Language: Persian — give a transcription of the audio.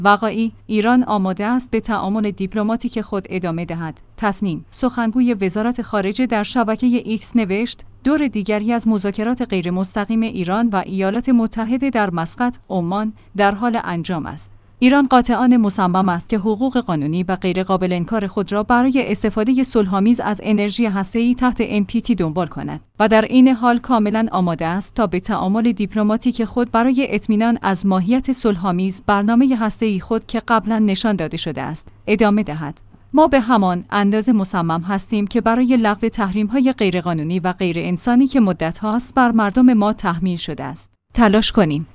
وقائعی: ایران آماده است به تعامل دیپلماتیک خود ادامه دهد. تصنیم: سخنگوی وزارت خارجه در شبکه ایکس نوشت: دور دیگری از مذاکرات غیرمستقیم ایران و ایالات متحده در مسقط، عمان در حال انجام است. ایران قاطعانه مصمم است که حقوق قانونی و غیرقابل انکار خود را برای استفاده صلح‌آمیز از انرژی هسته‌ای تحت NPT دنبال کند و در این حال کاملا آماده است تا به تعامل دیپلماتیک خود برای اطمینان از ماهیت صلح‌آمیز برنامه هسته‌ای خود که قبلا نشان داده شده است، ادامه دهد. ما به همان اندازه مصمم هستیم که برای لغو تحریم‌های غیرقانونی و غیر انسانی که مدت هاست بر مردم ما تحمیل شده است، تلاش کنیم.